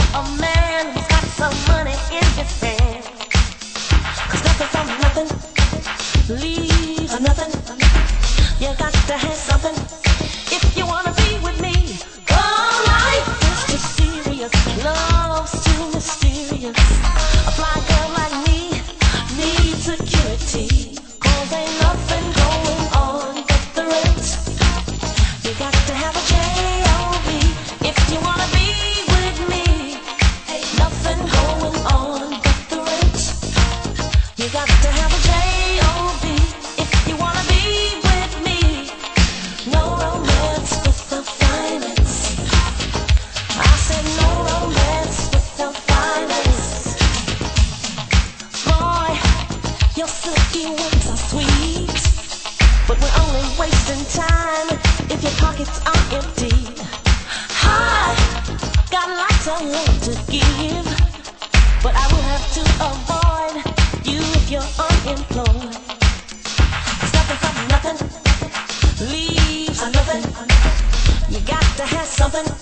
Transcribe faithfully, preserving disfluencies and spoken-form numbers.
a man who's got some money in his hand. 'Cause nothing from nothing leaves a nothing. You got to have something if you wanna be with me. Oh, life is too serious, love's too mysterious. A fly girl like me needs security, 'cause ain't nothing going on but the rent. You got to have a J O B if you wanna be with me. Ain't nothing going on but the rent. You got to have a J O B if you wanna be with me. No romance without finance. I said no romance without finance. Boy, your silky words are sweet, but we're only wasting time if your pockets are empty. I got lots of love to give, but I will have to avoid you if you're unemployed. 'Cause nothing from nothing leaves a nothing. You got to have something